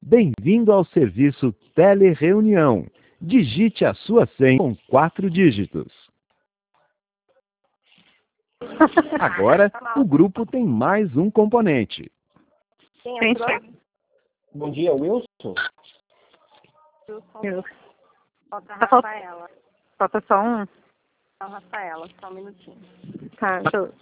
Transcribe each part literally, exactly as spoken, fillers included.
Bem-vindo ao serviço Telereunião. Digite a sua senha com quatro dígitos. Agora, o grupo tem mais um componente. Quem entrou? Bom dia, Wilson. Wilson. Falta a Tá fal- Rafaela. Falta só um. Só a Rafaela, só um minutinho. Tá, deixa eu...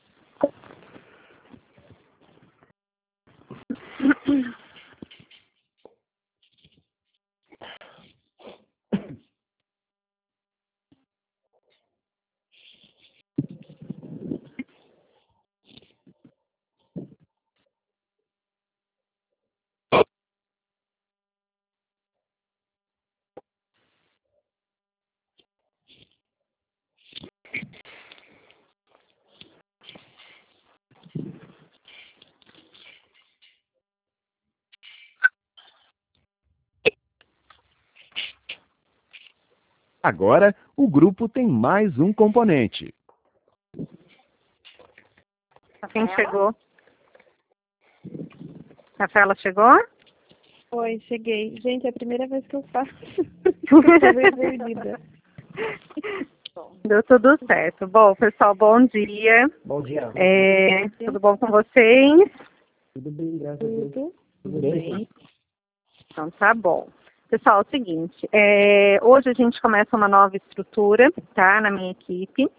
Agora, o grupo tem mais um componente. Quem chegou? Rafaela chegou? Oi, cheguei. Gente, é a primeira vez que eu faço. Eu tô meio perdida. Deu tudo certo. Bom, pessoal, bom dia. Bom dia. É, tudo bom com vocês? Tudo bem, graças a Deus. Tudo? Tudo bem? Então tá bom. Pessoal, é o seguinte, é, hoje a gente começa uma nova estrutura, tá, na minha equipe,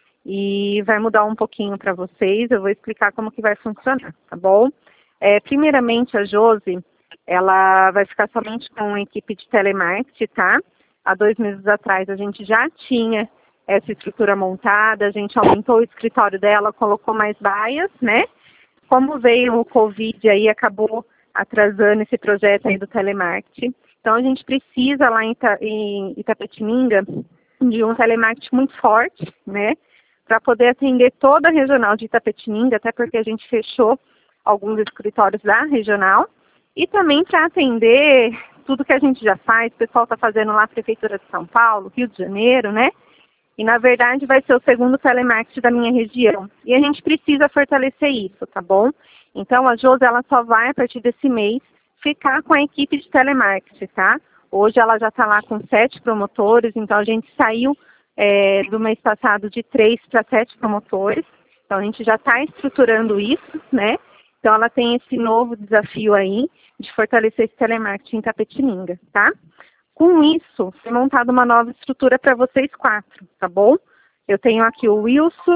e vai mudar um pouquinho para vocês, eu vou explicar como que vai funcionar, tá bom? É, primeiramente, a Josi, ela vai ficar somente com a equipe de telemarketing, tá? Há dois meses atrás a gente já tinha essa estrutura montada, a gente aumentou o escritório dela, colocou mais baias, né? Como veio o Covid aí, acabou atrasando esse projeto aí do telemarketing. Então, a gente precisa lá em, Ita em Itapetininga de um telemarketing muito forte, né? Para poder atender toda a regional de Itapetininga, até porque a gente fechou alguns escritórios da regional. E também para atender tudo que a gente já faz, o pessoal está fazendo lá na Prefeitura de São Paulo, Rio de Janeiro, né? E, na verdade, vai ser o segundo telemarketing da minha região. E a gente precisa fortalecer isso, tá bom? Então, a Josi, ela só vai, a partir desse mês, ficar com a equipe de telemarketing, tá? Hoje ela já está lá com sete promotores, então a gente saiu é, do mês passado de três para sete promotores. Então, a gente já está estruturando isso, né? Então, ela tem esse novo desafio aí de fortalecer esse telemarketing em Itapetininga, tá? Com isso, foi montada uma nova estrutura para vocês quatro, tá bom? Eu tenho aqui o Wilson,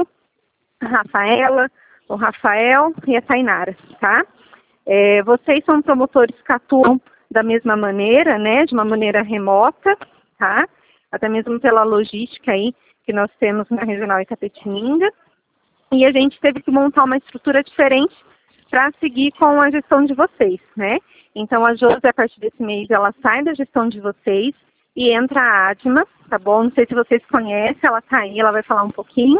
a Rafaela, o Rafael e a Tainara, tá? É, vocês são promotores que atuam da mesma maneira, né? De uma maneira remota, tá? Até mesmo pela logística aí que nós temos na Regional Itapetininga. E a gente teve que montar uma estrutura diferente para seguir com a gestão de vocês, né? Então, a Josi, a partir desse mês, ela sai da gestão de vocês e entra a Adma, tá bom? Não sei se vocês conhecem, ela tá aí, ela vai falar um pouquinho.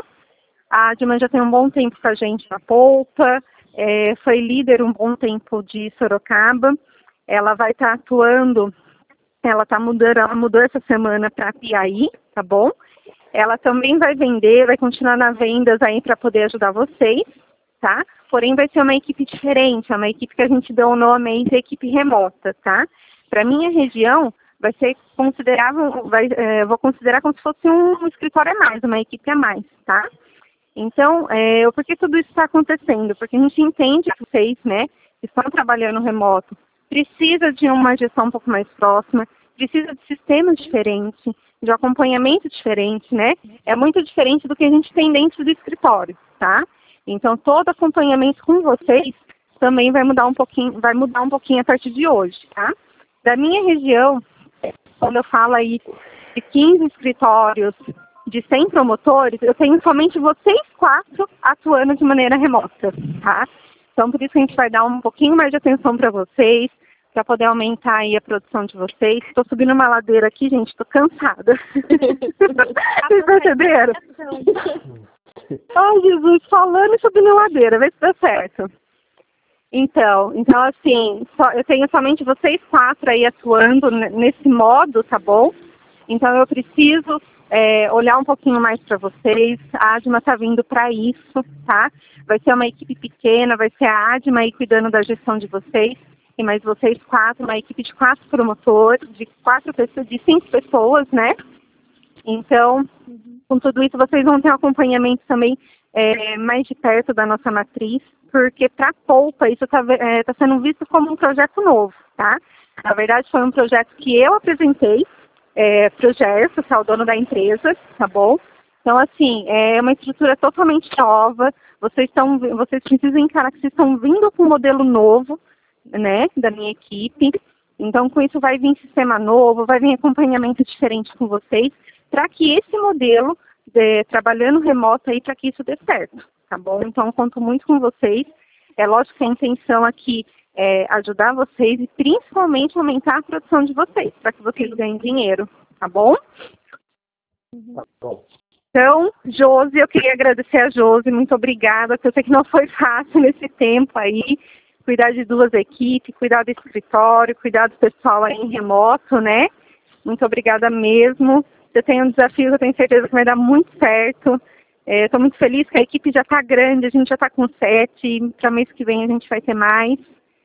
A Adma já tem um bom tempo com a gente na Polpa, é, foi líder um bom tempo de Sorocaba. Ela vai estar tá atuando, ela tá mudando, ela mudou essa semana para Piaí, tá bom? Ela também vai vender, vai continuar nas vendas aí para poder ajudar vocês, tá? Porém, vai ser uma equipe diferente, é uma equipe que a gente deu o nome aí de equipe remota, tá? Para minha região, vai ser considerável, vai, é, vou considerar como se fosse um, um escritório a mais, uma equipe a mais, tá? Então, é, por que tudo isso está acontecendo? Porque a gente entende que vocês, né, que estão trabalhando remoto, precisa de uma gestão um pouco mais próxima, precisa de sistemas diferentes, de acompanhamento diferente, né? É muito diferente do que a gente tem dentro do escritório, tá? Então, todo acompanhamento com vocês também vai mudar um pouquinho, vai mudar um pouquinho a partir de hoje, tá? Da minha região, quando eu falo aí de quinze escritórios, de cem promotores, eu tenho somente vocês quatro atuando de maneira remota, tá? Então, por isso que a gente vai dar um pouquinho mais de atenção para vocês, para poder aumentar aí a produção de vocês. Estou subindo uma ladeira aqui, gente, estou cansada. Vocês perceberam? Ai, Jesus, falando e subindo ladeira, vê se dá certo. Então, então assim, só, eu tenho somente vocês quatro aí atuando nesse modo, tá bom? Então eu preciso é, olhar um pouquinho mais para vocês. A Adma está vindo para isso, tá? Vai ser uma equipe pequena, vai ser a Adma aí cuidando da gestão de vocês. e mais vocês quatro, uma equipe de quatro promotores, de quatro pessoas, de cinco pessoas, né? Então, com tudo isso, vocês vão ter um acompanhamento também é, mais de perto da nossa matriz, porque para a Polpa isso está é, tá sendo visto como um projeto novo, tá? Na verdade, foi um projeto que eu apresentei é, para o Gerson, que é o dono da empresa, tá bom? Então, assim, é uma estrutura totalmente nova, vocês, tão, vocês precisam encarar que vocês estão vindo com um modelo novo, né, da minha equipe. Então, com isso vai vir sistema novo, vai vir acompanhamento diferente com vocês, para que esse modelo, de, trabalhando remoto aí, para que isso dê certo, tá bom? Então, eu conto muito com vocês. É lógico que a intenção aqui é ajudar vocês e principalmente aumentar a produção de vocês, para que vocês ganhem dinheiro, tá bom? Tá bom. Então, Josi, eu queria agradecer a Josi, muito obrigada, porque eu sei que não foi fácil nesse tempo aí, cuidar de duas equipes, cuidar do escritório, cuidar do pessoal aí em remoto, né? Muito obrigada mesmo. Você tem um desafio, eu tenho certeza que vai dar muito certo. Estou é, muito feliz que a equipe já está grande, a gente já está com sete, para mês que vem a gente vai ter mais.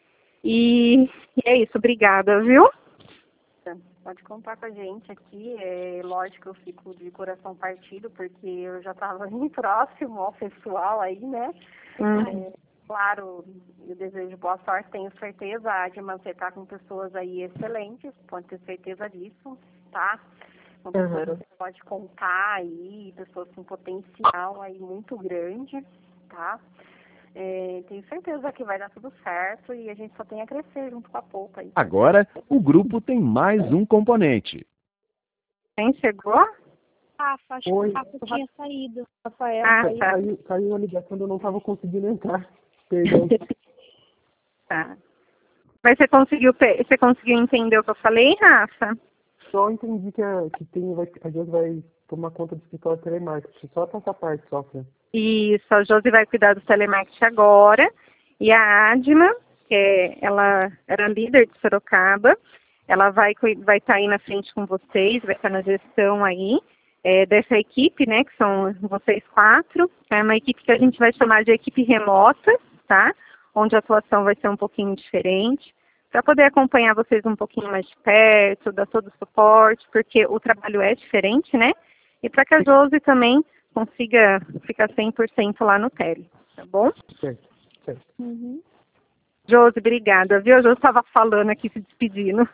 E, e é isso, obrigada, viu? Pode contar com a gente aqui. É lógico que eu fico de coração partido, porque eu já estava bem próximo ao pessoal aí, né? Hum. É, claro, eu desejo boa sorte, tenho certeza, Adma, você está com pessoas aí excelentes, pode ter certeza disso, tá? São pessoas que você pode contar aí, pessoas com potencial aí muito grande, tá? É, tenho certeza que vai dar tudo certo e a gente só tem a crescer junto com a Polpa aí. Agora, o grupo tem mais um componente. Quem chegou? Rafa, acho que Oi. o Rafa tinha saído. Rafael, Ah, saiu. tá. Caiu, caiu uma ligação, eu não estava conseguindo entrar. Perdão. Tá. Mas você conseguiu, pe- você conseguiu entender o que eu falei, Rafa? Só entendi que a, que tem, vai, a gente vai tomar conta do escritório de telemarketing. Só essa parte, só, Fran. Isso, a Josi vai cuidar do telemarketing agora. E a Adma, que é, ela era líder de Sorocaba, ela vai estar vai tá aí na frente com vocês, vai estar tá na gestão aí é, dessa equipe, né, que são vocês quatro. É uma equipe que a gente vai chamar de equipe remota, tá? Onde a atuação vai ser um pouquinho diferente, para poder acompanhar vocês um pouquinho mais de perto, dar todo o suporte, porque o trabalho é diferente, né? E para que a Josi também consiga ficar cem por cento lá no tele, tá bom? Certo, certo. Uhum. Josi, obrigada, viu? A Josi estava falando aqui, se despedindo.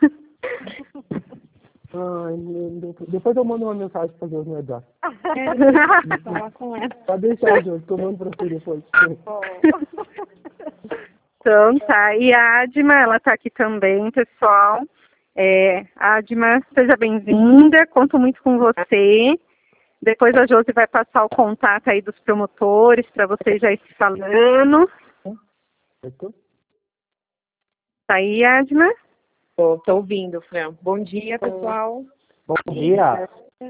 Ai, meu Deus. Depois eu mando uma mensagem pra Deus no WhatsApp. É, vou falar com ela. Pode deixar, Deus, que eu mando pra você depois. Bom. Então, tá. E a Adma, ela tá aqui também, pessoal. É, Adma, seja bem-vinda, conto muito com você. Depois a Josi vai passar o contato aí dos promotores para vocês já ir se falando. Certo? Tá aí, Adma? Tô, tô ouvindo, Fran. Bom dia, pessoal. Bom dia.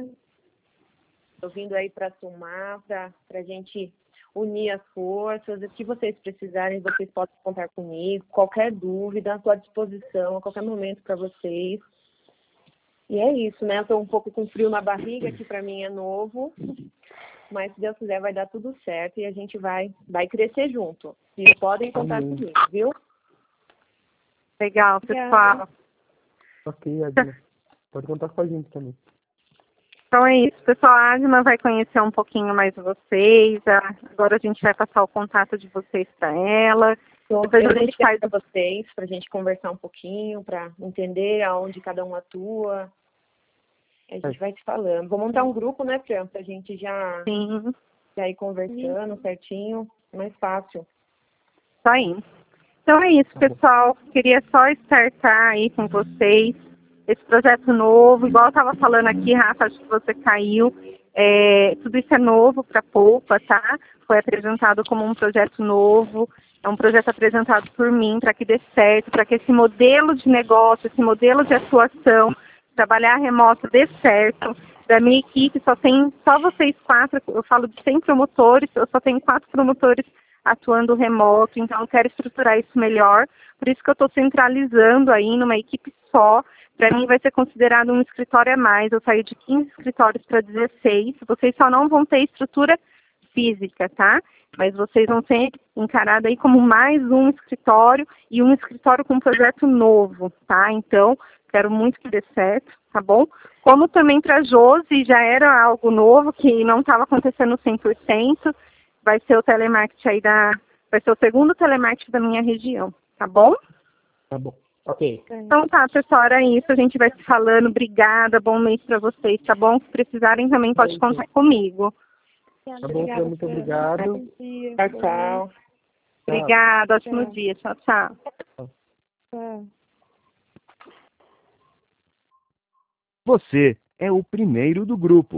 Tô vindo aí para somar, para a gente unir as forças. O que vocês precisarem, vocês podem contar comigo. Qualquer dúvida, estou à disposição a qualquer momento para vocês. E é isso, né? Eu tô um pouco com frio na barriga, que para mim é novo. Mas se Deus quiser vai dar tudo certo e a gente vai, vai crescer junto. E podem contar Amém. comigo, viu? Legal, pessoal. Ok, Adina. Pode contar com a gente também. Então é isso, pessoal. A Adma vai conhecer um pouquinho mais vocês. a- Agora a gente vai passar o contato de vocês para ela. Então, Depois eu a vou gente ligar faz. para vocês, para a gente conversar um pouquinho, para entender aonde cada um atua. A gente vai se falando. Vou montar um grupo, né, Fran, para a gente já, Sim, já ir conversando certinho, mais fácil. isso aí. Então é isso, pessoal. Queria só startar aí com vocês esse projeto novo. Igual eu estava falando aqui, Rafa, acho que você caiu. É, tudo isso é novo para a Polpa, tá? Foi apresentado como um projeto novo. É um projeto apresentado por mim para que dê certo, para que esse modelo de negócio, esse modelo de atuação, trabalhar remoto dê certo. Da minha equipe só tem só vocês quatro, eu falo de cem promotores, eu só tenho quatro promotores atuando remoto, então eu quero estruturar isso melhor. Por isso que eu estou centralizando aí numa equipe só. Para mim vai ser considerado um escritório a mais. Eu saí de quinze escritórios para dezesseis. Vocês só não vão ter estrutura física, tá? Mas vocês vão ser encarados aí como mais um escritório e um escritório com um projeto novo, tá? Então, quero muito que dê certo, tá bom? Como também para a Josi já era algo novo, que não estava acontecendo cem por cento, vai ser o telemarketing aí da... vai ser o segundo telemarketing da minha região, tá bom? Tá bom. Ok. Então tá, pessoal, era isso. A gente vai se falando. Obrigada, bom mês para vocês, tá bom? Se precisarem também pode contar comigo. Tá bom, Fran, muito obrigado. Tchau, tchau. Obrigada, ótimo dia. Tchau, tchau. Tchau. Você é o primeiro do grupo.